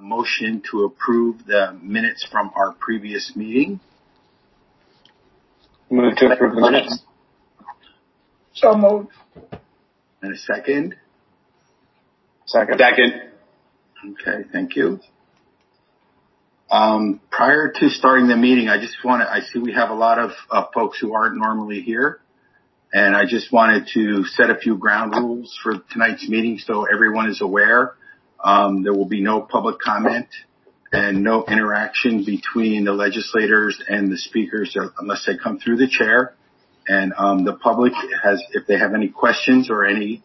motion to approve the minutes from our previous meeting? Move to approve the minutes. So moved. And a second? Second. Okay, thank you. Prior to starting the meeting, I see we have a lot of folks who aren't normally here. And I just wanted to set a few ground rules for tonight's meeting so everyone is aware. There will be no public comment and no interaction between the legislators and the speakers unless they come through the chair. And the public if they have any questions or any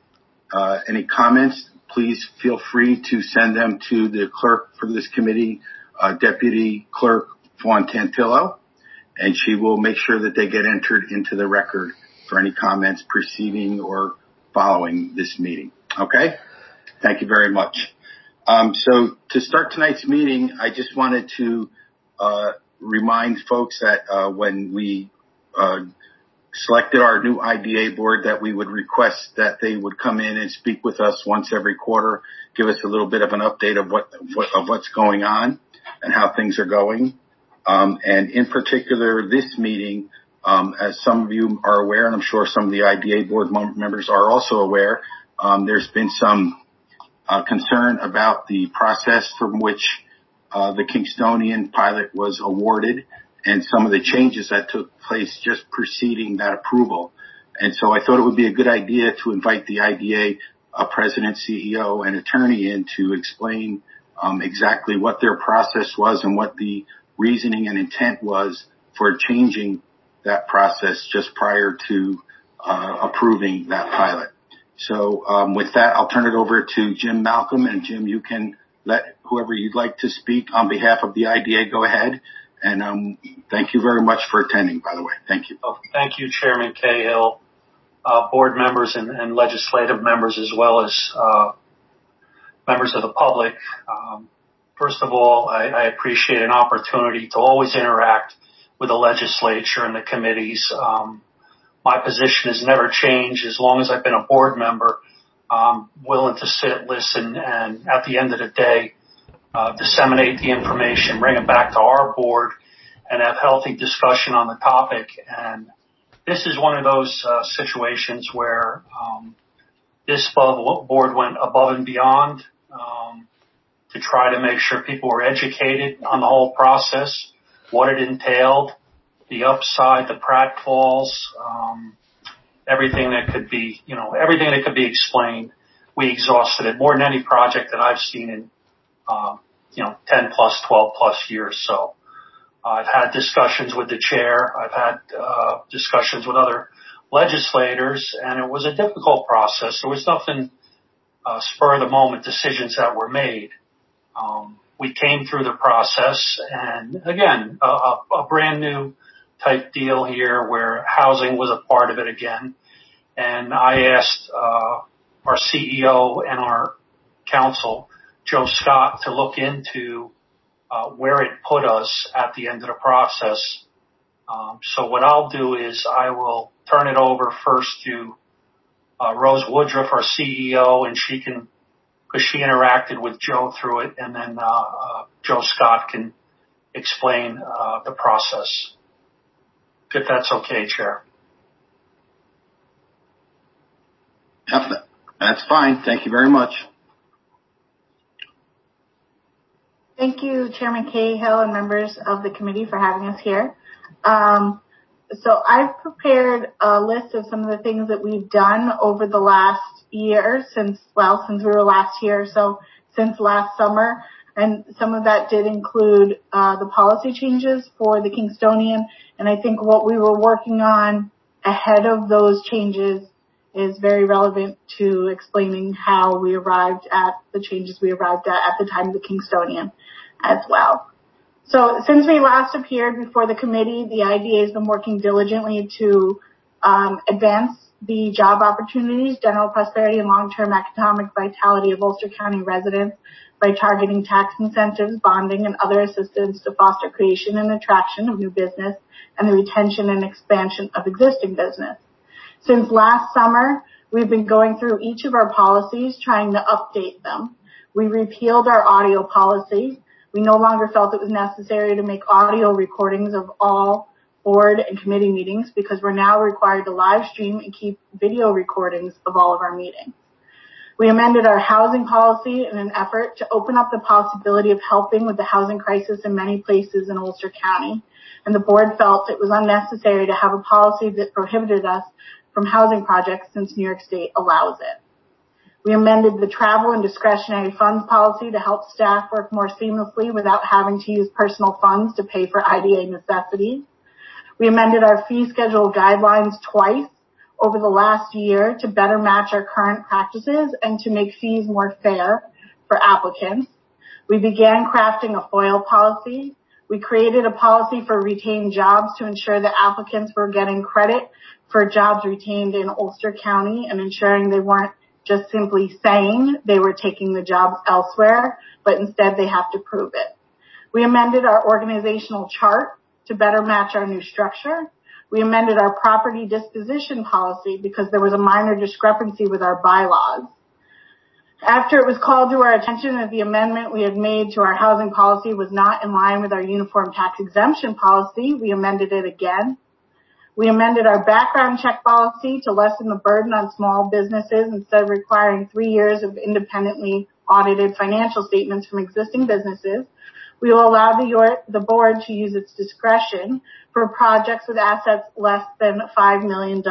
comments, please feel free to send them to the clerk for this committee, Deputy Clerk Fawn Tantillo, and she will make sure that they get entered into the record for any comments preceding or following this meeting. Okay? Thank you very much. So to start tonight's meeting, I just wanted to remind folks that when we selected our new IDA board, that we would request that they would come in and speak with us once every quarter, give us a little bit of an update of what's going on and how things are going. And in particular, this meeting, as some of you are aware, and I'm sure some of the IDA board members are also aware, there's been some concern about the process from which the Kingstonian pilot was awarded and some of the changes that took place just preceding that approval. And so I thought it would be a good idea to invite the IDA president, CEO, and attorney in to explain exactly what their process was and what the reasoning and intent was for changing that process just prior to approving that pilot. So with that, I'll turn it over to Jim Malcolm. And Jim, you can let whoever you'd like to speak on behalf of the IDA go ahead. And thank you very much for attending, by the way. Thank you. Thank you, Chairman Cahill, board members and legislative members, as well as members of the public. First of all, I appreciate an opportunity to always interact with the legislature and the committees. My position has never changed as long as I've been a board member. I'm willing to sit, listen, and at the end of the day, disseminate the information, bring it back to our board, and have healthy discussion on the topic. And this is one of those situations where this board went above and beyond to try to make sure people were educated on the whole process, what it entailed, the upside, the pratfalls, everything that could be, everything that could be explained. We exhausted it more than any project that I've seen in 10 plus, 12 plus years. So I've had discussions with the chair. I've had discussions with other legislators, and it was a difficult process. There was nothing spur of the moment decisions that were made. We came through the process, and again, a brand new type deal here where housing was a part of it again. And I asked our CEO and our counsel, Joe Scott, to look into where it put us at the end of the process. So what I'll do is I will turn it over first to Rose Woodruff, our CEO, and she interacted with Joe through it, and then Joe Scott can explain the process. If that's okay, Chair. Yep, that's fine. Thank you very much. Thank you, Chairman Cahill and members of the committee for having us here. So I've prepared a list of some of the things that we've done over the last year since we were last here, so since last summer. And some of that did include the policy changes for the Kingstonian. And I think what we were working on ahead of those changes is very relevant to explaining how we arrived at the changes we arrived at the time of the Kingstonian as well. So since we last appeared before the committee, the IDA has been working diligently to advance the job opportunities, general prosperity, and long-term economic vitality of Ulster County residents by targeting tax incentives, bonding, and other assistance to foster creation and attraction of new business and the retention and expansion of existing business. Since last summer, we've been going through each of our policies, trying to update them. We repealed our audio policy. We no longer felt it was necessary to make audio recordings of all board and committee meetings because we're now required to live stream and keep video recordings of all of our meetings. We amended our housing policy in an effort to open up the possibility of helping with the housing crisis in many places in Ulster County, and the board felt it was unnecessary to have a policy that prohibited us from housing projects since New York State allows it. We amended the travel and discretionary funds policy to help staff work more seamlessly without having to use personal funds to pay for IDA necessities. We amended our fee schedule guidelines twice over the last year to better match our current practices and to make fees more fair for applicants. We began crafting a FOIL policy. We created a policy for retained jobs to ensure that applicants were getting credit for jobs retained in Ulster County and ensuring they weren't just simply saying they were taking the jobs elsewhere, but instead they have to prove it. We amended our organizational chart to better match our new structure. We amended our property disposition policy because there was a minor discrepancy with our bylaws. After it was called to our attention that the amendment we had made to our housing policy was not in line with our uniform tax exemption policy, we amended it again. We amended our background check policy to lessen the burden on small businesses instead of requiring 3 years of independently audited financial statements from existing businesses. We will allow the board to use its discretion for projects with assets less than $5 million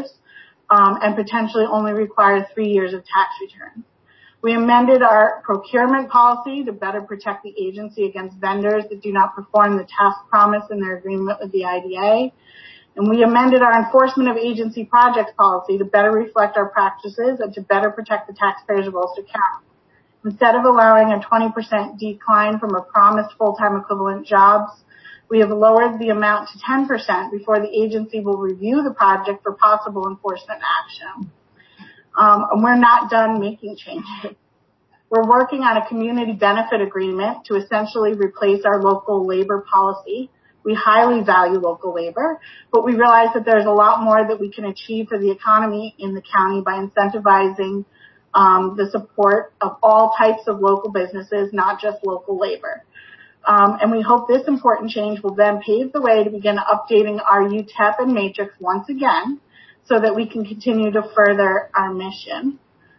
and potentially only require 3 years of tax returns. We amended our procurement policy to better protect the agency against vendors that do not perform the task promised in their agreement with the IDA. And we amended our enforcement of agency projects policy to better reflect our practices and to better protect the taxpayers of Ulster County. Instead of allowing a 20% decline from a promised full-time equivalent jobs, we have lowered the amount to 10% before the agency will review the project for possible enforcement action. And we're not done making changes. We're working on a community benefit agreement to essentially replace our local labor policy. We highly value local labor, but we realize that there's a lot more that we can achieve for the economy in the county by incentivizing the support of all types of local businesses, not just local labor. And we hope this important change will then pave the way to begin updating our UTEP and matrix once again so that we can continue to further our mission.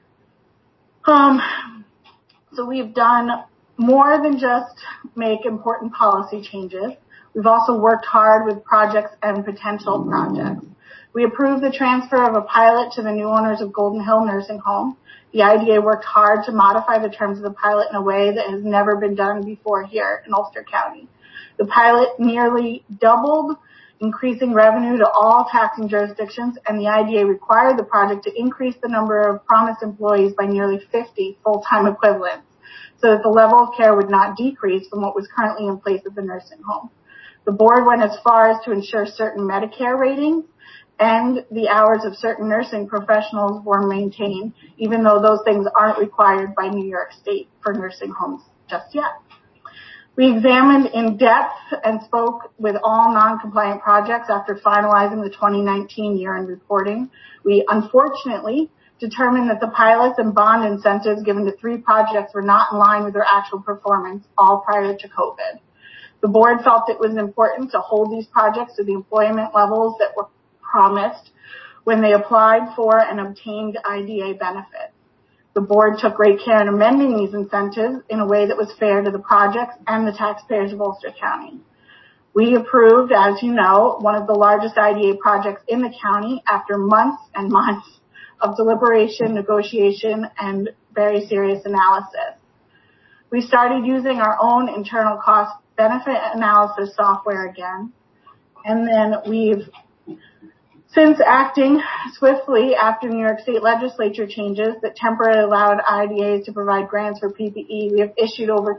So we've done more than just make important policy changes. We've also worked hard with projects and potential projects. We approved the transfer of a pilot to the new owners of Golden Hill Nursing Home. The IDA worked hard to modify the terms of the pilot in a way that has never been done before here in Ulster County. The pilot nearly doubled, increasing revenue to all taxing jurisdictions, and the IDA required the project to increase the number of promised employees by nearly 50 full-time equivalents so that the level of care would not decrease from what was currently in place at the nursing home. The board went as far as to ensure certain Medicare ratings and the hours of certain nursing professionals were maintained, even though those things aren't required by New York State for nursing homes just yet. We examined in depth and spoke with all non-compliant projects after finalizing the 2019 year-end reporting. We unfortunately determined that the pilots and bond incentives given to 3 projects were not in line with their actual performance, all prior to COVID. The board felt it was important to hold these projects to the employment levels that were promised when they applied for and obtained IDA benefits. The board took great care in amending these incentives in a way that was fair to the projects and the taxpayers of Ulster County. We approved, as you know, one of the largest IDA projects in the county after months and months of deliberation, negotiation, and very serious analysis. We started using our own internal cost benefit analysis software again, and then we've since acting swiftly after New York State legislature changes that temporarily allowed IDAs to provide grants for PPE, we have issued over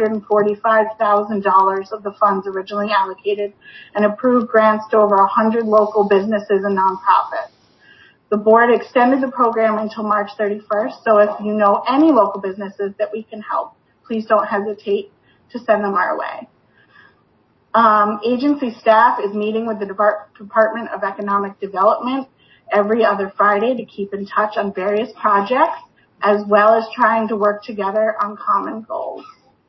$245,000 of the funds originally allocated and approved grants to over 100 local businesses and nonprofits. The board extended the program until March 31st, so if you know any local businesses that we can help, please don't hesitate to send them our way. Agency staff is meeting with the Department of Economic Development every other Friday to keep in touch on various projects as well as trying to work together on common goals.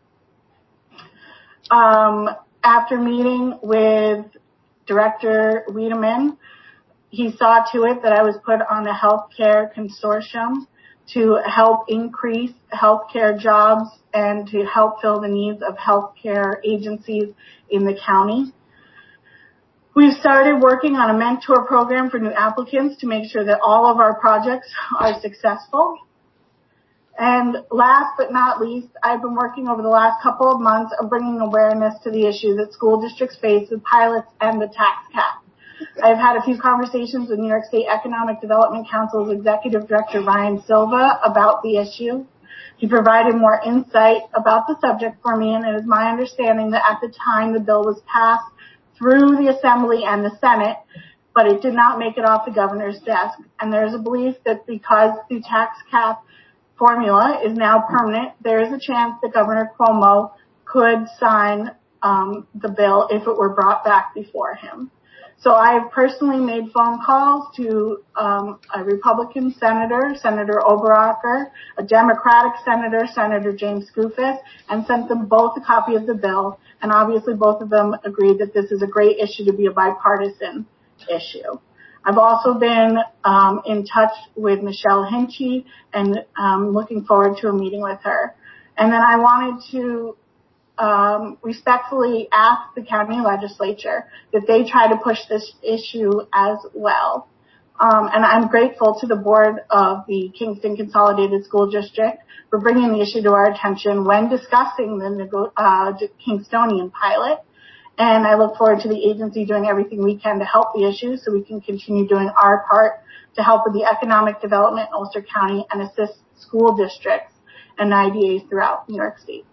After meeting with Director Wiedemann, he saw to it that I was put on a healthcare consortium to help increase healthcare jobs and to help fill the needs of healthcare agencies in the county. We've started working on a mentor program for new applicants to make sure that all of our projects are successful. And last but not least, I've been working over the last couple of months of bringing awareness to the issue that school districts face with pilots and the tax cap. I've had a few conversations with New York State Economic Development Council's Executive Director Ryan Silva about the issue. He provided more insight about the subject for me, and it is my understanding that at the time the bill was passed through the Assembly and the Senate, but it did not make it off the governor's desk. And there's a belief that because the tax cap formula is now permanent, there is a chance that Governor Cuomo could sign the bill if it were brought back before him. So I've personally made phone calls to a Republican senator, Senator Oberacker, a Democratic senator, Senator James Skoufis, and sent them both a copy of the bill. And obviously both of them agreed that this is a great issue to be a bipartisan issue. I've also been in touch with Michelle Hinchy and looking forward to a meeting with her. And then I wanted to respectfully ask the county legislature that they try to push this issue as well. And I'm grateful to the board of the Kingston Consolidated School District for bringing the issue to our attention when discussing the Kingstonian pilot. And I look forward to the agency doing everything we can to help the issue so we can continue doing our part to help with the economic development in Ulster County and assist school districts and IDAs throughout New York State.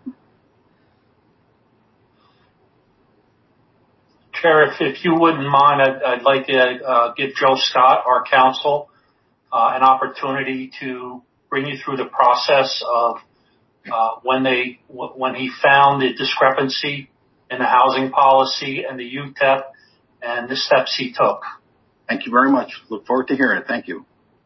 Chair, if you wouldn't mind, I'd like to give Joe Scott, our counsel, an opportunity to bring you through the process of when he found the discrepancy in the housing policy and the UTEP and the steps he took. Thank you very much. Look forward to hearing it. Thank you.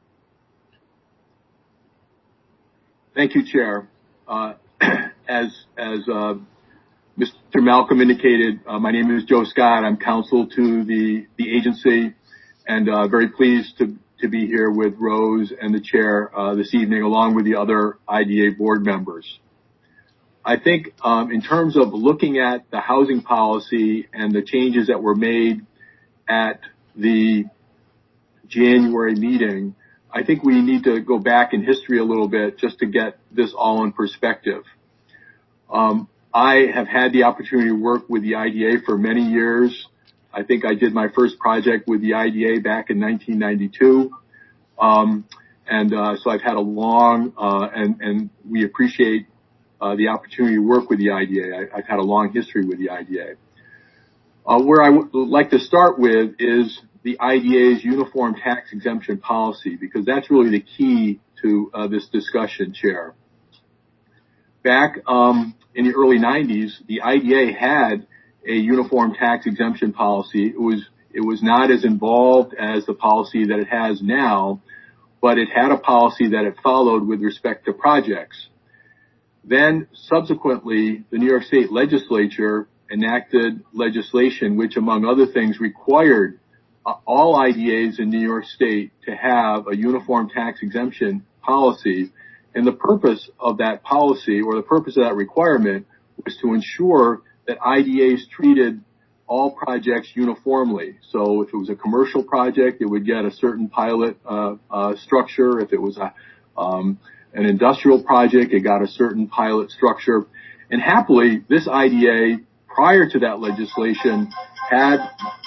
Thank you, Chair. As Mr. Malcolm indicated, my name is Joe Scott. I'm counsel to the agency, and very pleased to be here with Rose and the chair this evening, along with the other IDA board members. I think in terms of looking at the housing policy and the changes that were made at the January meeting, I think we need to go back in history a little bit just to get this all in perspective. I have had the opportunity to work with the IDA for many years. I think I did my first project with the IDA back in 1992. So I've had a long, and we appreciate the opportunity to work with the IDA. I've had a long history with the IDA. Where I would like to start with is the IDA's uniform tax exemption policy, because that's really the key to this discussion, Chair. Back in the early 90s, the IDA had a uniform tax exemption policy. It was not as involved as the policy that it has now, but it had a policy that it followed with respect to projects. Then, subsequently, the New York State Legislature enacted legislation which, among other things, required all IDAs in New York State to have a uniform tax exemption policy. And the purpose of that policy, or the purpose of that requirement, was to ensure that IDAs treated all projects uniformly. So if it was a commercial project, it would get a certain pilot structure. If it was an industrial project, it got a certain pilot structure. And happily, this IDA, prior to that legislation, had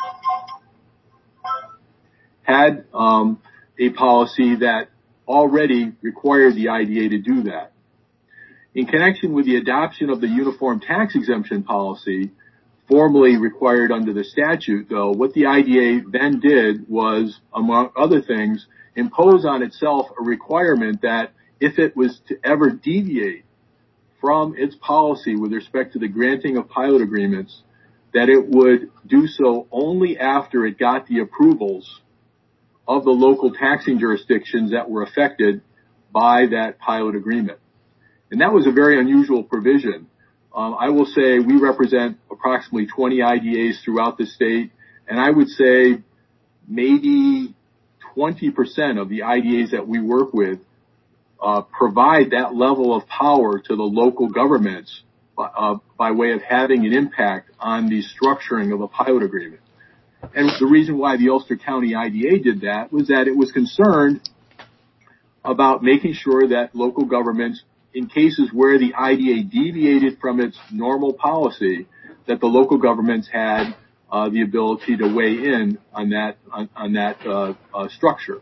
a policy that already required the IDA to do that. In connection with the adoption of the uniform tax exemption policy, formally required under the statute, though, what the IDA then did was, among other things, impose on itself a requirement that if it was to ever deviate from its policy with respect to the granting of pilot agreements, that it would do so only after it got the approvals of the local taxing jurisdictions that were affected by that pilot agreement. And that was a very unusual provision. I will say we represent approximately 20 IDAs throughout the state, and I would say maybe 20% of the IDAs that we work with provide that level of power to the local governments by way of having an impact on the structuring of a pilot agreement. And the reason why the Ulster County IDA did that was that it was concerned about making sure that local governments, in cases where the IDA deviated from its normal policy, that the local governments had the ability to weigh in on that structure.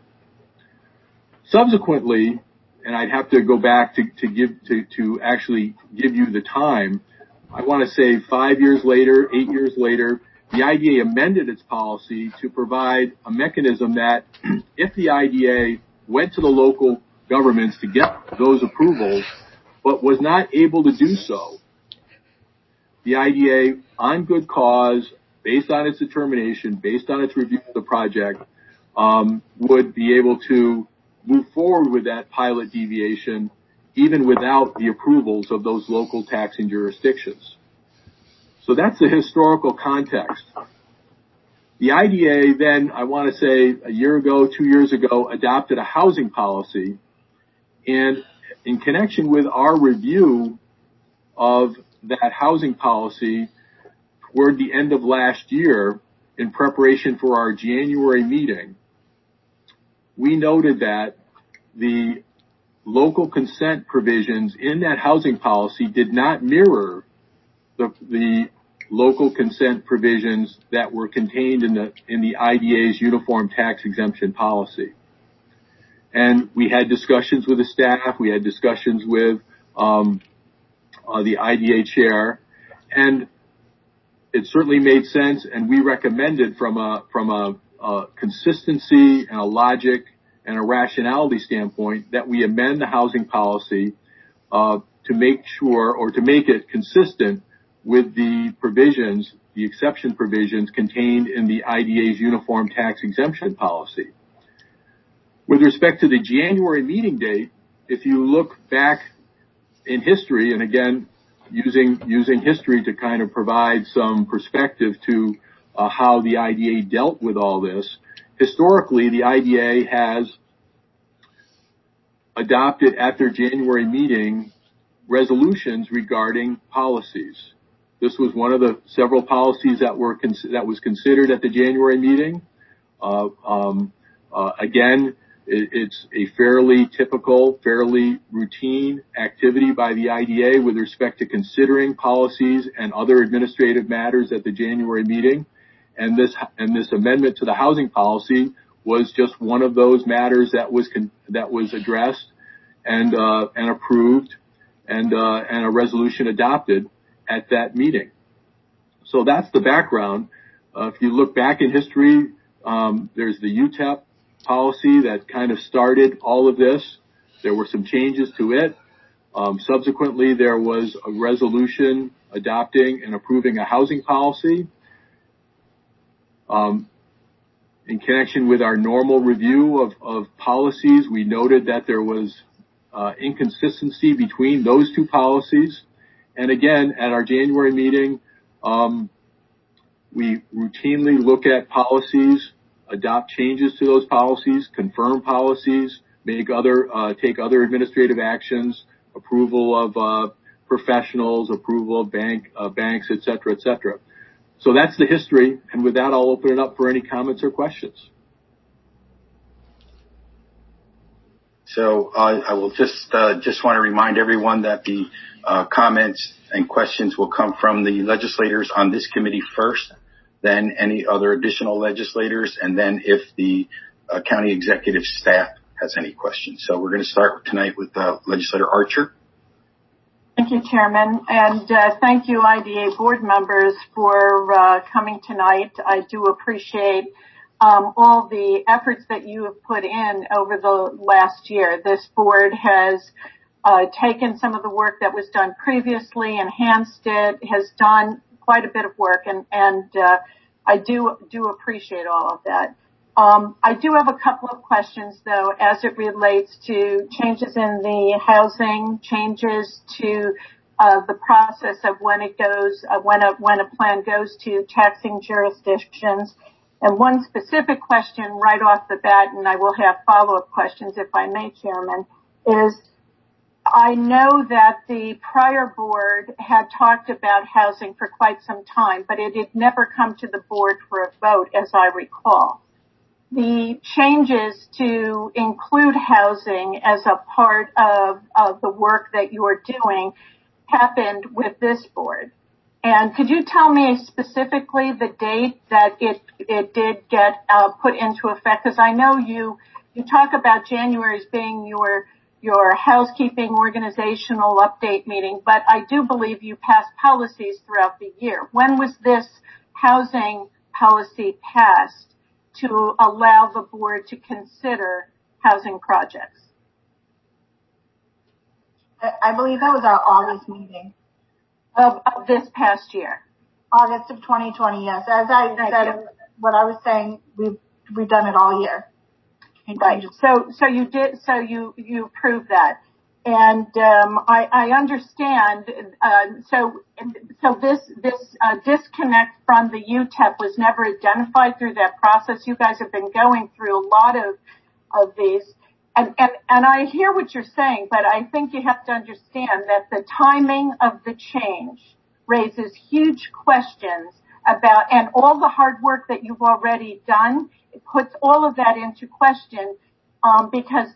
Subsequently, and I'd have to go back to actually give you the time, I want to say 5 years later, 8 years later, the IDA amended its policy to provide a mechanism that if the IDA went to the local governments to get those approvals, but was not able to do so, the IDA, on good cause, based on its determination, based on its review of the project, would be able to move forward with that pilot deviation even without the approvals of those local taxing jurisdictions. So that's the historical context. The IDA then, I want to say a year ago, 2 years ago, adopted a housing policy, and in connection with our review of that housing policy toward the end of last year, in preparation for our January meeting, we noted that the local consent provisions in that housing policy did not mirror the local consent provisions that were contained in the IDA's uniform tax exemption policy. And we had discussions with the staff, we had discussions with the IDA chair, and it certainly made sense, and we recommended from a consistency and a logic and a rationality standpoint that we amend the housing policy to make sure, or to make it consistent with the provisions, the exception provisions contained in the IDA's uniform tax exemption policy. With respect to the January meeting date, if you look back in history, and again, using history to kind of provide some perspective to how the IDA dealt with all this, historically, the IDA has adopted at their January meeting resolutions regarding policies. This was one of the several policies that was considered at the January meeting. Again, it's a fairly typical, fairly routine activity by the IDA with respect to considering policies and other administrative matters at the January meeting. And this amendment to the housing policy was just one of those matters that was addressed and approved and a resolution adopted at that meeting. So that's the background. If you look back in history, there's the UTEP policy that kind of started all of this. There were some changes to it. Subsequently, there was a resolution adopting and approving a housing policy. In connection with our normal review of policies, we noted that there was inconsistency between those two policies. And again, at our January meeting, we routinely look at policies, adopt changes to those policies, confirm policies, take other administrative actions, approval of professionals, approval of banks, et cetera, et cetera. So that's the history, and with that, I'll open it up for any comments or questions. So I will just want to remind everyone that the comments and questions will come from the legislators on this committee first, then any other additional legislators, and then if the county executive staff has any questions. So we're going to start tonight with Legislator Archer. Thank you, Chairman, and thank you, IDA board members, for coming tonight. I do appreciate all the efforts that you have put in over the last year. This board has taken some of the work that was done previously, enhanced it, has done quite a bit of work, and I do appreciate all of that. I do have a couple of questions, though, as it relates to changes in the housing, changes to the process of when it goes, when a plan goes to taxing jurisdictions. And one specific question right off the bat, and I will have follow-up questions if I may, Chairman, is I know that the prior board had talked about housing for quite some time, but it had never come to the board for a vote, as I recall. The changes to include housing as a part of the work that you're doing happened with this board. And could you tell me specifically the date that it did get put into effect? Because I know you talk about January as being your housekeeping organizational update meeting, but I do believe you passed policies throughout the year. When was this housing policy passed to allow the board to consider housing projects? I believe that was our August meeting. Of this past year. August of 2020, yes. As I said, what I was saying, we've done it all year. Right. So you did, so you approved that. And, I understand, so this disconnect from the UTEP was never identified through that process. You guys have been going through a lot of these. And I hear what you're saying, but I think you have to understand that the timing of the change raises huge questions about, and all the hard work that you've already done, it puts all of that into question, because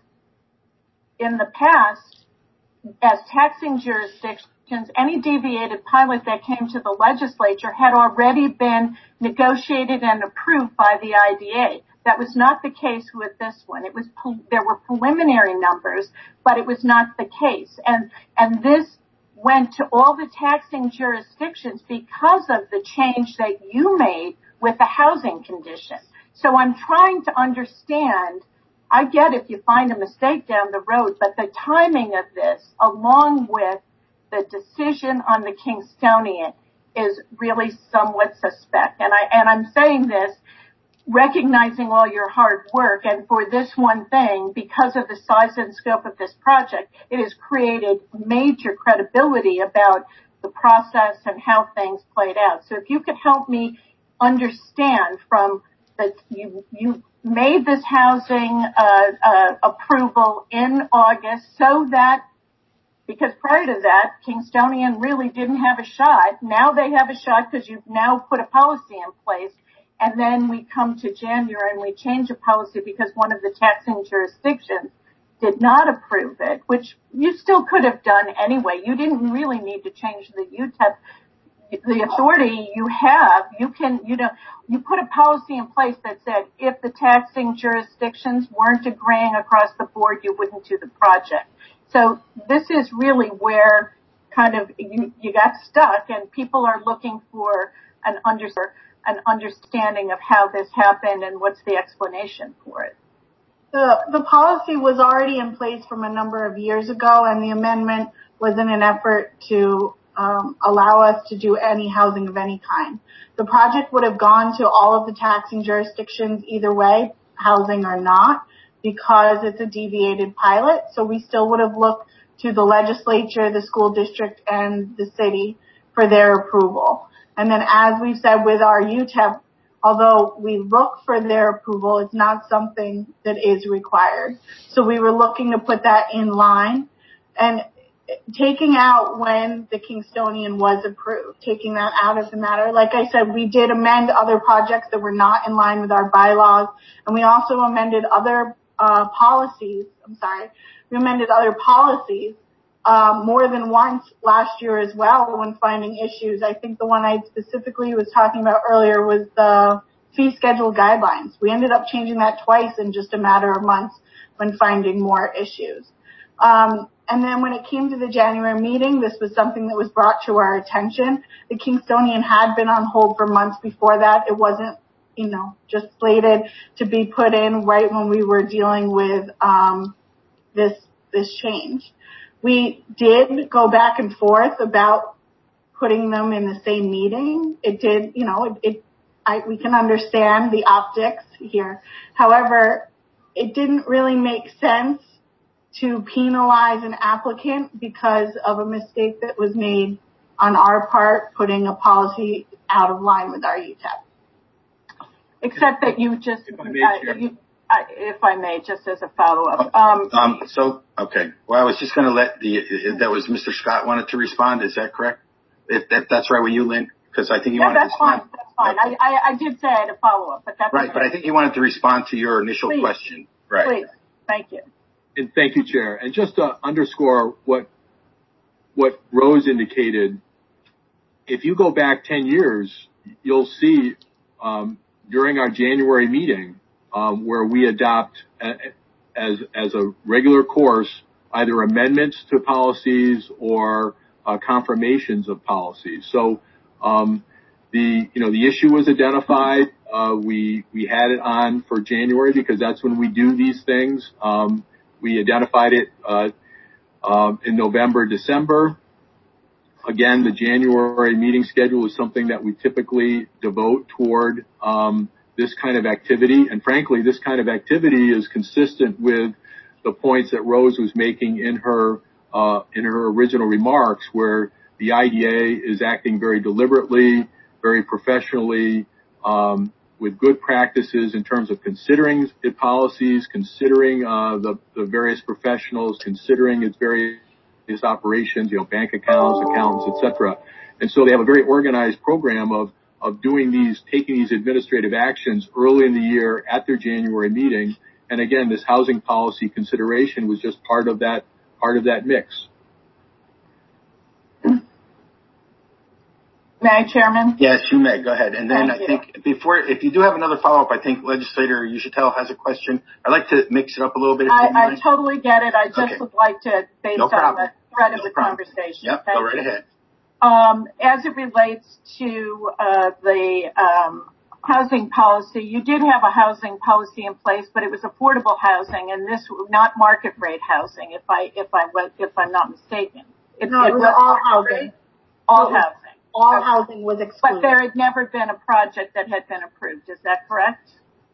in the past, as taxing jurisdictions, any deviated pilot that came to the legislature had already been negotiated and approved by the IDA. That was not the case with this one. It was, there were preliminary numbers, but it was not the case. And this went to all the taxing jurisdictions because of the change that you made with the housing condition. So I'm trying to understand, I get if you find a mistake down the road, but the timing of this, along with the decision on the Kingstonian, is really somewhat suspect. And I'm saying this recognizing all your hard work, and for this one thing, because of the size and scope of this project, it has created major credibility about the process and how things played out. So if you could help me understand from that you made this housing approval in August so that, because prior to that, Kingstonian really didn't have a shot. Now they have a shot because you've now put a policy in place. And then we come to January and we change a policy because one of the taxing jurisdictions did not approve it, which you still could have done anyway. You didn't really need to change the UTEP. The authority you have, you put a policy in place that said if the taxing jurisdictions weren't agreeing across the board, you wouldn't do the project. So this is really where kind of you got stuck, and people are looking for an understanding of how this happened and what's the explanation for it. The policy was already in place from a number of years ago, and the amendment was in an effort to allow us to do any housing of any kind. The project would have gone to all of the taxing jurisdictions either way, housing or not, because it's a deviated pilot. So we still would have looked to the legislature, the school district, and the city for their approval. And then as we've said with our UTEP, although we look for their approval, it's not something that is required. So we were looking to put that in line and taking out when the Kingstonian was approved, taking that out of the matter. Like I said, we did amend other projects that were not in line with our bylaws, and we also amended other policies. We amended other policies more than once last year as well when finding issues. I think the one I specifically was talking about earlier was the fee schedule guidelines. We ended up changing that twice in just a matter of months when finding more issues. And then when it came to the January meeting, this was something that was brought to our attention. The Kingstonian had been on hold for months before that. It wasn't, just slated to be put in right when we were dealing with this change. We did go back and forth about putting them in the same meeting. It did, we can understand the optics here. However, it didn't really make sense to penalize an applicant because of a mistake that was made on our part, putting a policy out of line with our UTEP. Except that you just, if I may, just as a follow-up. Okay. Well, I was just going to that was Mr. Scott wanted to respond. Is that correct? If that's right with you, Lynn? Because I think you wanted to respond. That's fine. Okay. I did say I had a follow-up, but that's right. Okay. But I think you wanted to respond to your initial question. Right. Please. Thank you. And thank you, Chair. And just to underscore what Rose indicated, if you go back 10 years, you'll see during our January meeting where we adopt as a regular course either amendments to policies or confirmations of policies. So the issue was identified. We had it on for January because that's when we do these things. We identified it in November, December. Again, the January meeting schedule is something that we typically devote toward this kind of activity. And frankly, this kind of activity is consistent with the points that Rose was making in her original remarks, where the IDA is acting very deliberately, very professionally, with good practices in terms of considering its policies, considering the various professionals, considering its various operations, bank accounts, accountants, etc. And so they have a very organized program of taking these administrative actions early in the year at their January meeting. And again, this housing policy consideration was just part of that mix. May I, Chairman? Yes, you may. Go ahead. And then I think if you do have another follow-up, I think Legislator Uschitel has a question. I'd like to mix it up a little bit. I totally get it. I just would like to, based on the thread of the conversation. Yep, go right ahead. As it relates to the housing policy, you did have a housing policy in place, but it was affordable housing, and this was not market rate housing. If I'm not mistaken, it was all housing. All housing. All housing was excluded. But there had never been a project that had been approved. Is that correct?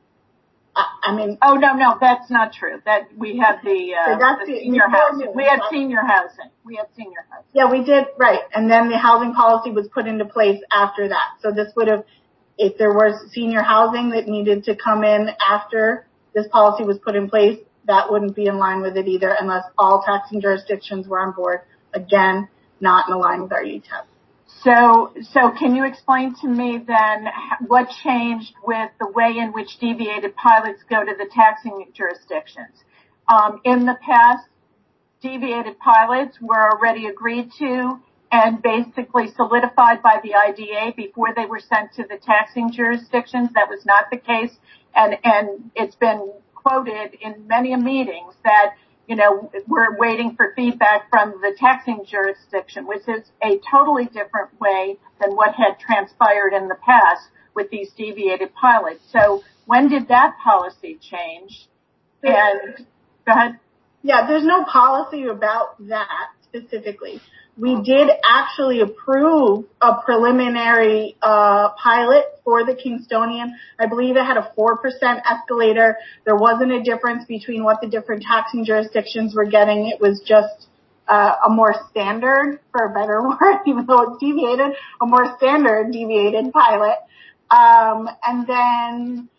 Oh, no, that's not true. That we had the senior housing. We had senior housing. Yeah, we did, right. And then the housing policy was put into place after that. So this would have, if there was senior housing that needed to come in after this policy was put in place, that wouldn't be in line with it either unless all taxing jurisdictions were on board. Again, not in line with our UTEP. So can you explain to me then what changed with the way in which deviated pilots go to the taxing jurisdictions? In the past, deviated pilots were already agreed to and basically solidified by the IDA before they were sent to the taxing jurisdictions. That was not the case. And it's been quoted in many meetings that we're waiting for feedback from the taxing jurisdiction, which is a totally different way than what had transpired in the past with these deviated pilots. So when did that policy change? And go ahead. Yeah, there's no policy about that specifically. We did actually approve a preliminary pilot for the Kingstonian. I believe it had a 4% escalator. There wasn't a difference between what the different taxing jurisdictions were getting. It was just a more standard, for a better word, even though it's deviated, a more standard deviated pilot. And then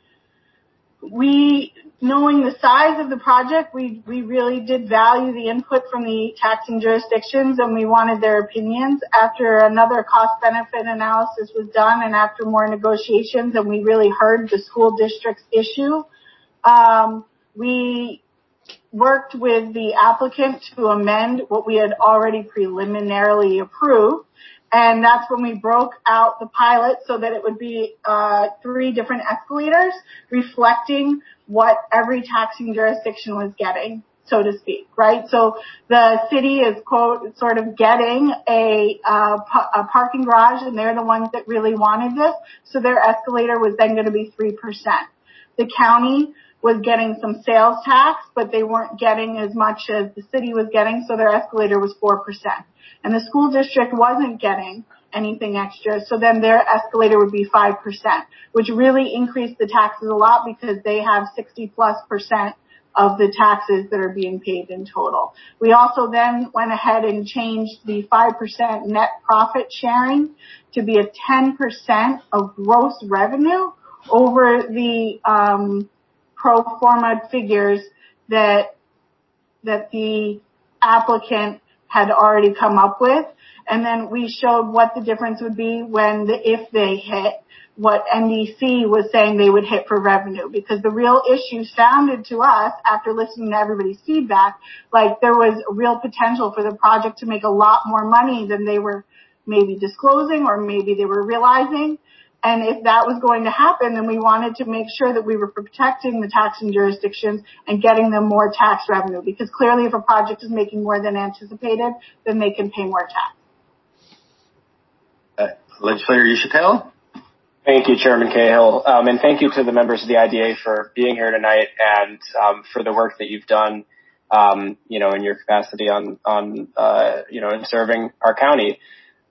knowing the size of the project, we really did value the input from the taxing jurisdictions, and we wanted their opinions. After another cost-benefit analysis was done and after more negotiations, and we really heard the school district's issue, we worked with the applicant to amend what we had already preliminarily approved. And that's when we broke out the pilot so that it would be 3 different escalators reflecting what every taxing jurisdiction was getting, so to speak, right? So the city is, quote, sort of getting a parking garage, and they're the ones that really wanted this. So their escalator was then going to be 3%. The county was getting some sales tax, but they weren't getting as much as the city was getting, so their escalator was 4%. And the school district wasn't getting anything extra. So then their escalator would be 5%, which really increased the taxes a lot because they have 60+% of the taxes that are being paid in total. We also then went ahead and changed the 5% net profit sharing to be a 10% of gross revenue over the pro forma figures that the applicant had already come up with. And then we showed what the difference would be if they hit what NDC was saying they would hit for revenue, because the real issue sounded to us, after listening to everybody's feedback, like there was a real potential for the project to make a lot more money than they were maybe disclosing or maybe they were realizing. And if that was going to happen, then we wanted to make sure that we were protecting the taxing jurisdictions and getting them more tax revenue, because clearly if a project is making more than anticipated, then they can pay more tax. Legislator Ushapale? Thank you, Chairman Cahill. And thank you to the members of the IDA for being here tonight and for the work that you've done, in your capacity in serving our county.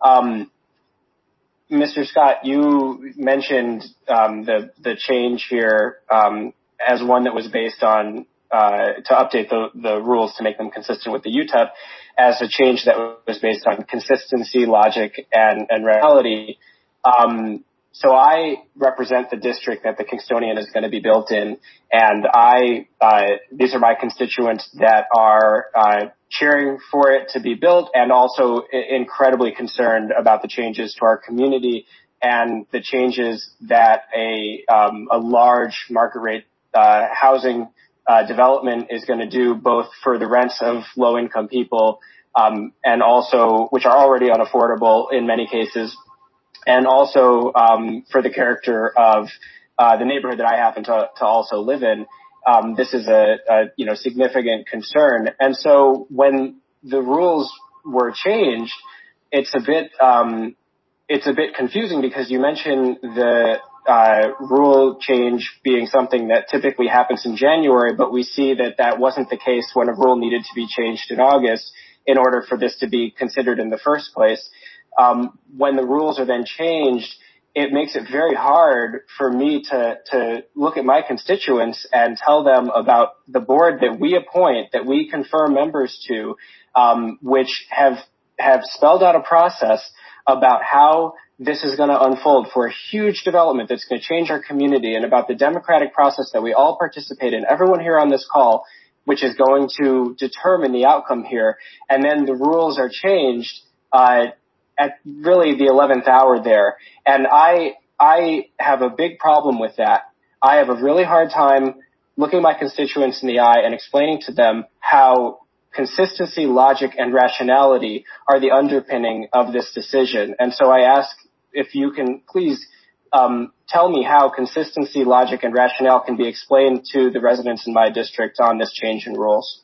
Mr. Scott, you mentioned the change here as one that was based on to update the rules to make them consistent with the UTEP, as a change that was based on consistency, logic, and reality. So I represent the district that the Kingstonian is going to be built in, and these are my constituents that are cheering for it to be built and also incredibly concerned about the changes to our community and the changes that a large market rate housing development is going to do, both for the rents of low income people and also which are already unaffordable in many cases, and also for the character of the neighborhood that I happen to also live in. This is a significant concern. And so when the rules were changed, it's a bit confusing, because you mentioned the rule change being something that typically happens in January, but we see that wasn't the case when a rule needed to be changed in August in order for this to be considered in the first place. When the rules are then changed, it makes it very hard for me to look at my constituents and tell them about the board that we appoint, that we confirm members to, which have spelled out a process about how this is going to unfold for a huge development that's going to change our community, and about the democratic process that we all participate in, everyone here on this call, which is going to determine the outcome here. And then the rules are changed at really the 11th hour there. And I have a big problem with that. I have a really hard time looking my constituents in the eye and explaining to them how consistency, logic, and rationality are the underpinning of this decision. And so I ask if you can please tell me how consistency, logic, and rationale can be explained to the residents in my district on this change in rules.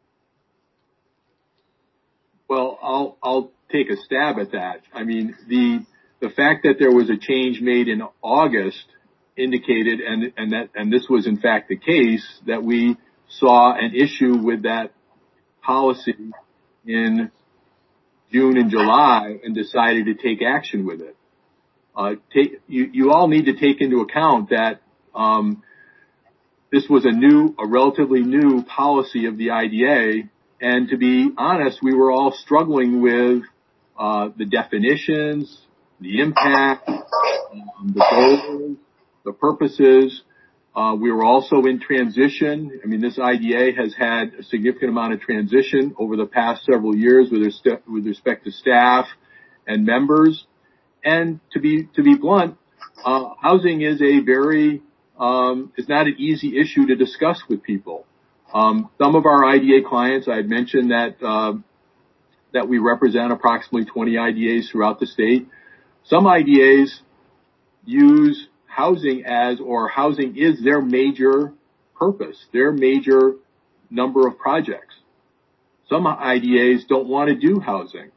Well, I'll take a stab at that. I mean, the fact that there was a change made in August indicated, and this was in fact the case, that we saw an issue with that policy in June and July and decided to take action with it. You all need to take into account that this was a relatively new policy of the IDA, and to be honest, we were all struggling with the definitions, the impact, the goals, the purposes. We were also in transition. I mean, this IDA has had a significant amount of transition over the past several years with respect to staff and members. And to be blunt, housing is it's not an easy issue to discuss with people. Some of our IDA clients, I had mentioned that we represent approximately 20 IDAs throughout the state. Some IDAs use housing housing is their major purpose, their major number of projects. Some IDAs don't want to do housing.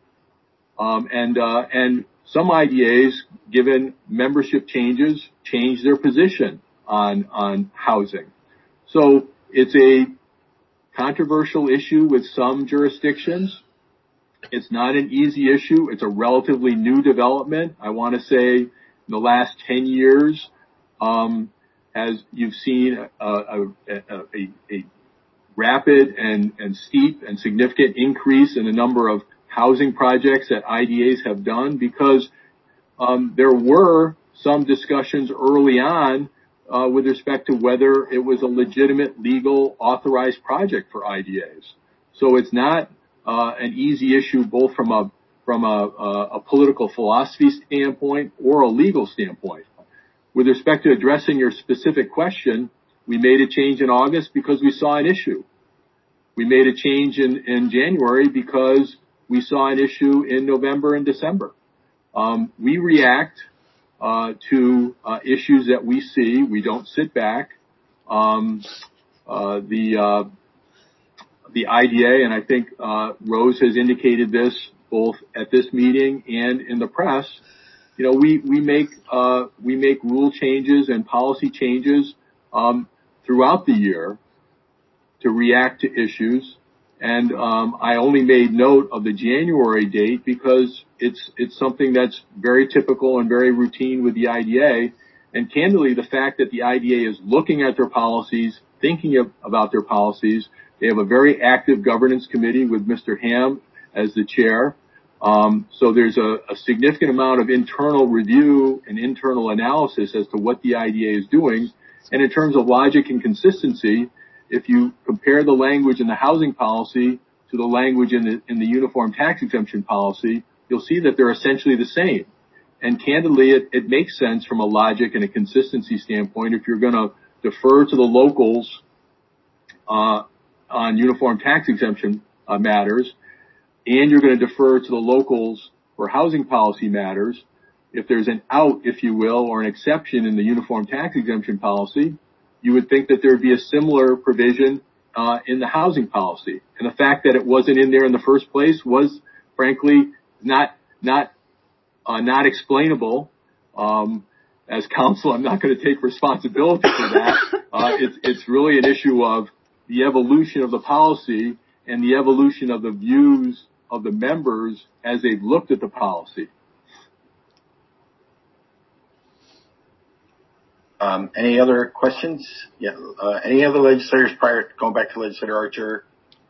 And some IDAs, given membership changes, change their position on housing. So it's a controversial issue with some jurisdictions. It's not an easy issue. It's a relatively new development. I want to say in the last 10 years, as you've seen a rapid and steep and significant increase in the number of housing projects that IDAs have done, because there were some discussions early on with respect to whether it was a legitimate, legal, authorized project for IDAs. So it's not an easy issue, both from a political philosophy standpoint or a legal standpoint. With respect to addressing your specific question, we made a change in August because we saw an issue. We made a change in January because we saw an issue in November and December. We react to issues that we see. We don't sit back. The IDA, and I think Rose has indicated this both at this meeting and in the press, you know, we make rule changes and policy changes throughout the year to react to issues. And I only made note of the January date because it's something that's very typical and very routine with the IDA. And candidly, the fact that the IDA is looking at their policies, thinking about their policies. They have a very active governance committee with Mr. Ham as the chair. So there's a significant amount of internal review and internal analysis as to what the IDA is doing. And in terms of logic and consistency, if you compare the language in the housing policy to the language in the uniform tax exemption policy, you'll see that they're essentially the same. And candidly, it makes sense from a logic and a consistency standpoint if you're going to defer to the locals on uniform tax exemption matters, and you're going to defer to the locals for housing policy matters. If there's an out, if you will, or an exception in the uniform tax exemption policy, you would think that there would be a similar provision in the housing policy. And the fact that it wasn't in there in the first place was, frankly, not explainable. As counsel, I'm not going to take responsibility for that. It's really an issue of the evolution of the policy and the evolution of the views of the members as they've looked at the policy. Any other questions? Yeah. Any other legislators prior, going back to Legislator Archer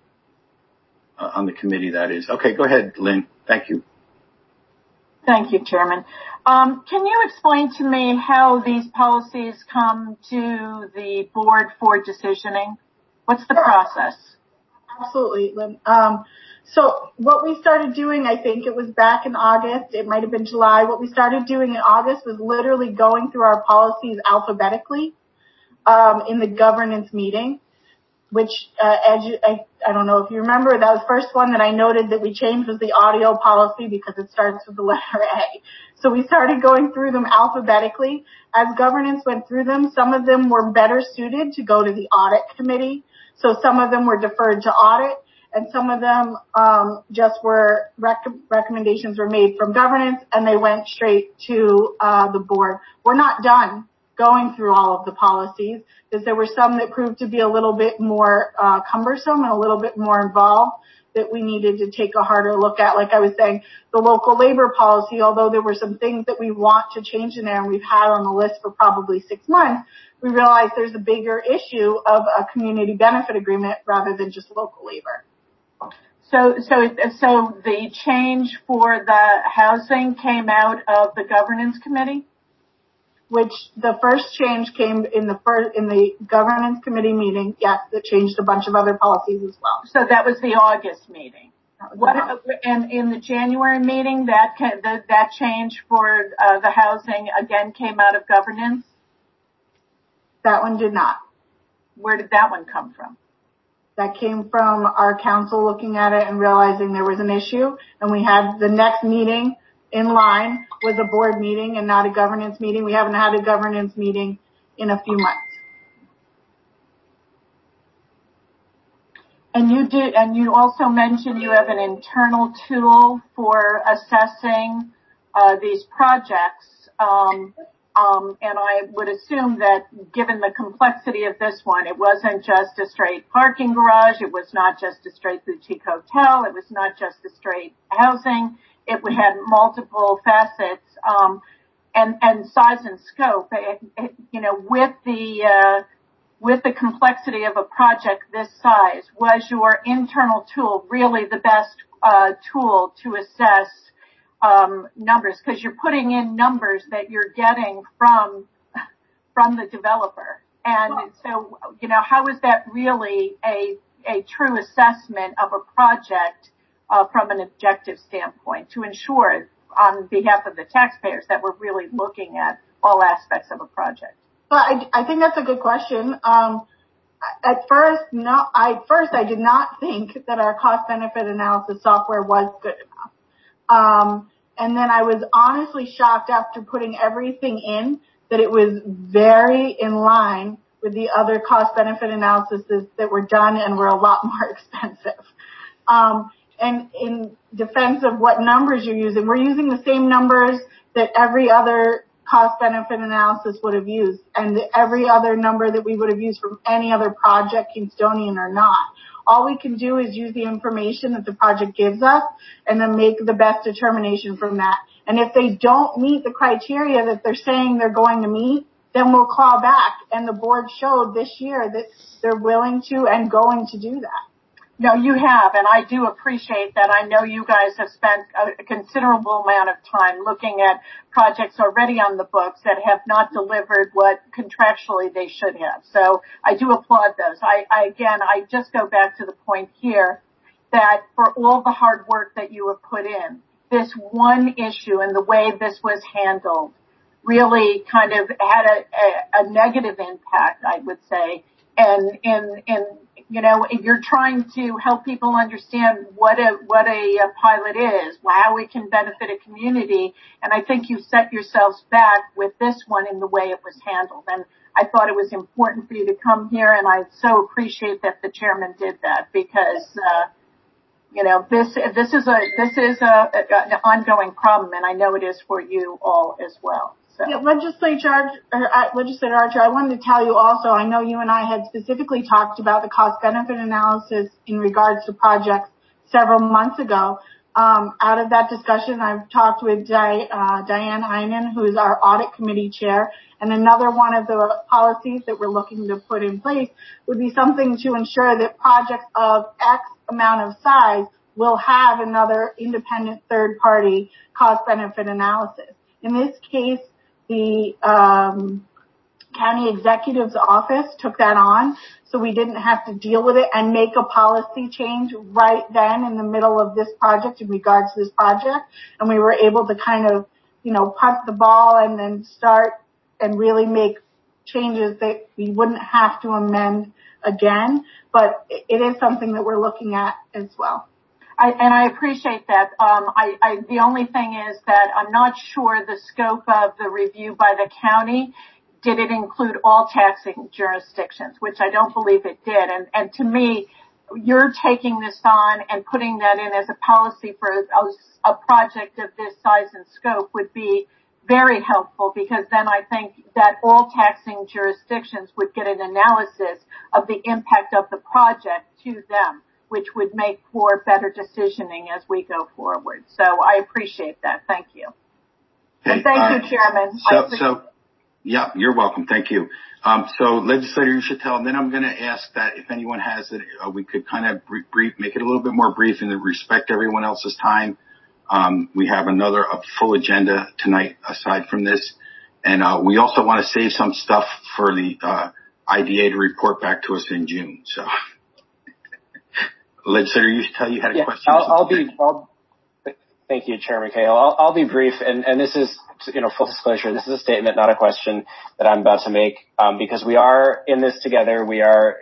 on the committee, that is. Okay, go ahead, Lynn. Thank you. Thank you, Chairman. Can you explain to me how these policies come to the board for decisioning? What's the process? Absolutely, Lynn. So what we started doing, I think it was back in August, it might have been July, what we started doing in August was literally going through our policies alphabetically in the governance meeting, which I don't know if you remember, that was the first one that I noted that we changed was the audio policy because it starts with the letter A. So we started going through them alphabetically. As governance went through them, some of them were better suited to go to the audit committee. So some of them were deferred to audit, and some of them just were recommendations were made from governance, and they went straight to the board. We're not done going through all of the policies because there were some that proved to be a little bit more cumbersome and a little bit more involved that we needed to take a harder look at. Like I was saying, the local labor policy, although there were some things that we want to change in there and we've had on the list for probably 6 months, we realized there's a bigger issue of a community benefit agreement rather than just local labor. So the change for the housing came out of the governance committee? Which the first change came in the governance committee meeting. Yes, that changed a bunch of other policies as well. So that was the August meeting. And in the January meeting, that change for the housing again came out of governance? That one did not. Where did that one come from? That came from our council looking at it and realizing there was an issue, and we had the next meeting in line was a board meeting and not a governance meeting. We haven't had a governance meeting in a few months. And you also mentioned you have an internal tool for assessing these projects. And I would assume that given the complexity of this one, it wasn't just a straight parking garage. It was not just a straight boutique hotel. It was not just a straight housing. It had multiple facets, and size and scope. With the complexity of a project this size, was your internal tool really the best tool to assess numbers? Because you're putting in numbers that you're getting from the developer, and so how is that really a true assessment of a project from an objective standpoint to ensure on behalf of the taxpayers that we're really looking at all aspects of a project? Well, I think that's a good question. At first, I did not think that our cost-benefit analysis software was good enough. And then I was honestly shocked after putting everything in that it was very in line with the other cost-benefit analyses that were done and were a lot more expensive. And in defense of what numbers you're using, we're using the same numbers that every other cost-benefit analysis would have used, and every other number that we would have used from any other project, Kingstonian or not. All we can do is use the information that the project gives us and then make the best determination from that. And if they don't meet the criteria that they're saying they're going to meet, then we'll claw back. And the board showed this year that they're willing to and going to do that. No, you have, and I do appreciate that. I know you guys have spent a considerable amount of time looking at projects already on the books that have not delivered what contractually they should have. So I do applaud those. I just go back to the point here that for all the hard work that you have put in, this one issue and the way this was handled really kind of had a negative impact, I would say, and you're trying to help people understand what a pilot is, how it can benefit a community, and I think you set yourselves back with this one in the way it was handled. And I thought it was important for you to come here, and I so appreciate that the chairman did that because, this is an ongoing problem, and I know it is for you all as well. So. Yeah, Legislator Archer, I wanted to tell you also, I know you and I had specifically talked about the cost-benefit analysis in regards to projects several months ago. Out of that discussion, I've talked with Diane Heinen, who is our audit committee chair, and another one of the policies that we're looking to put in place would be something to ensure that projects of X amount of size will have another independent third-party cost-benefit analysis. In this case, the county executive's office took that on, so we didn't have to deal with it and make a policy change right then in the middle of this project in regards to this project. And we were able to kind of, punt the ball and then start and really make changes that we wouldn't have to amend again. But it is something that we're looking at as well. I appreciate that. The only thing is that I'm not sure the scope of the review by the county. Did it include all taxing jurisdictions, which I don't believe it did. And to me, you're taking this on and putting that in as a policy for a project of this size and scope would be very helpful, because then I think that all taxing jurisdictions would get an analysis of the impact of the project to them, which would make for better decisioning as we go forward. So I appreciate that. Thank you. Okay, and thank you, Chairman. Yeah, you're welcome. Thank you. So Legislator Uchitel, and then I'm going to ask that if anyone has it, we could kind of make it a little bit more brief and respect everyone else's time. We have a full agenda tonight aside from this. And we also want to save some stuff for the IDA to report back to us in June. So Legislator Uchitel, you had a question? Thank you, Chairman Cahill. I'll be brief, and this is, full disclosure, this is a statement, not a question that I'm about to make, because we are in this together. We are,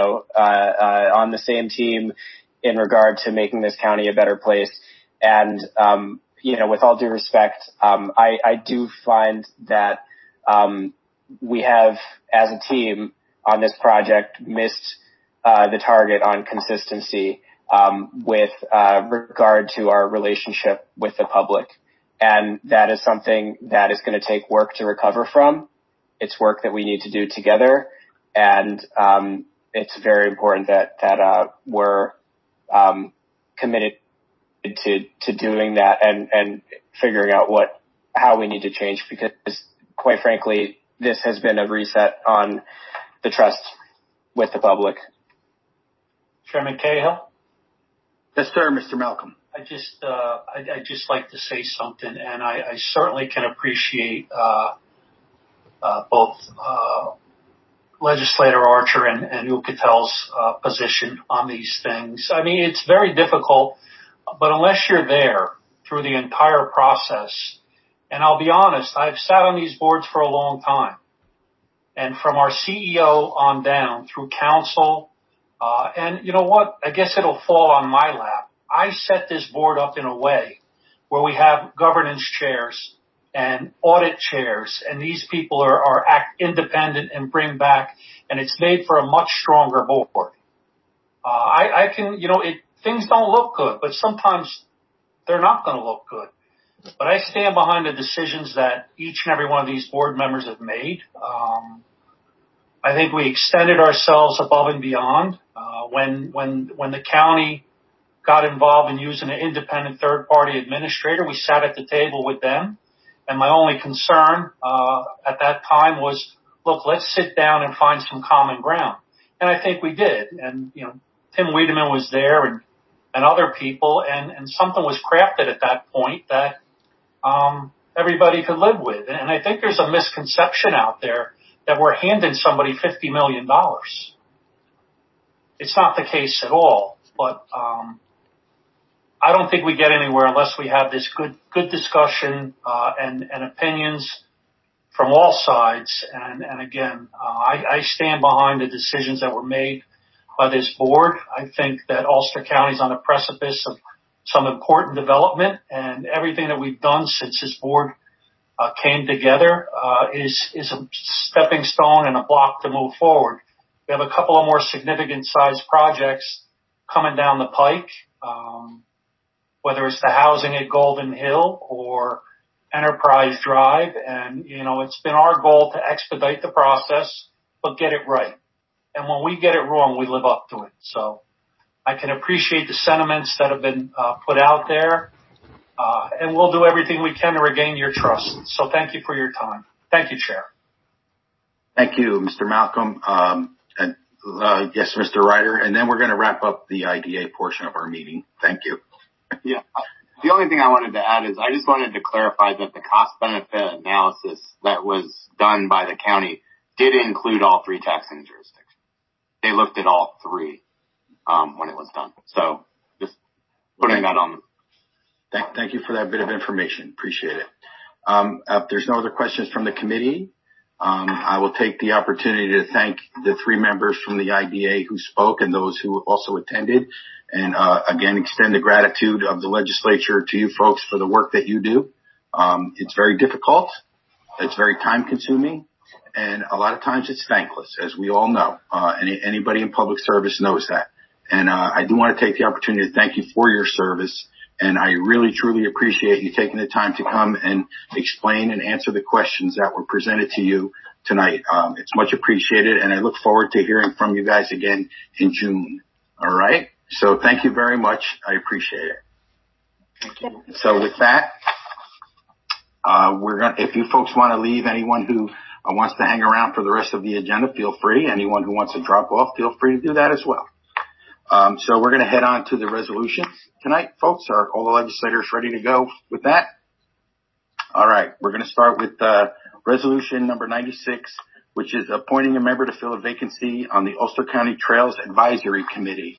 on the same team in regard to making this county a better place. And, with all due respect, I do find that, we have, as a team on this project, missed, the target on consistency, with regard to our relationship with the public. And that is something that is going to take work to recover from. It's work that we need to do together. And it's very important that we're committed to doing that and figuring out how we need to change, because quite frankly, this has been a reset on the trust with the public. Chairman Cahill? Yes, sir, Mr. Malcolm. I'd just like to say something, and I certainly can appreciate both Legislator Archer and Ucatel's position on these things. I mean, it's very difficult, but unless you're there through the entire process, and I'll be honest, I've sat on these boards for a long time, and from our CEO on down through council, and you know what? I guess it'll fall on my lap. I set this board up in a way where we have governance chairs and audit chairs, and these people are act independent and bring back, and it's made for a much stronger board. I can, things don't look good, but sometimes they're not going to look good. But I stand behind the decisions that each and every one of these board members have made. I think we extended ourselves above and beyond. When the county got involved in using an independent third-party administrator, we sat at the table with them. And my only concern at that time was, look, let's sit down and find some common ground. And I think we did. And, Tim Wiedemann was there and other people, and something was crafted at that point that everybody could live with. And I think there's a misconception out there that we're handing somebody $50 million. It's not the case at all, but I don't think we get anywhere unless we have this good discussion and opinions from all sides. And again, I stand behind the decisions that were made by this board. I think that Ulster County is on the precipice of some important development, and everything that we've done since this board came together is a stepping stone and a block to move forward. We have a couple of more significant sized projects coming down the pike, whether it's the housing at Golden Hill or Enterprise Drive. And, it's been our goal to expedite the process, but get it right. And when we get it wrong, we live up to it. So I can appreciate the sentiments that have been put out there. And we'll do everything we can to regain your trust. So thank you for your time. Thank you, Chair. Thank you, Mr. Malcolm. Yes, Mr. Ryder. And then we're going to wrap up the IDA portion of our meeting. Thank you. Yeah. The only thing I wanted to add is I just wanted to clarify that the cost-benefit analysis that was done by the county did include all three taxing jurisdictions. They looked at all three when it was done. So just putting that on. Thank you for that bit of information. Appreciate it. If there's no other questions from the committee, I will take the opportunity to thank the three members from the IDA who spoke and those who also attended. And again, extend the gratitude of the legislature to you folks for the work that you do. It's very difficult. It's very time consuming. And a lot of times it's thankless, as we all know. Anybody in public service knows that. And I do want to take the opportunity to thank you for your service. And I really, truly appreciate you taking the time to come and explain and answer the questions that were presented to you tonight. It's much appreciated, and I look forward to hearing from you guys again in June. All right? So thank you very much. I appreciate it. Thank you. So with that, if you folks want to leave, anyone who wants to hang around for the rest of the agenda, feel free. Anyone who wants to drop off, feel free to do that as well. So we're going to head on to the resolutions tonight, folks. Are all the legislators ready to go with that? All right. We're going to start with resolution number 96, which is appointing a member to fill a vacancy on the Ulster County Trails Advisory Committee.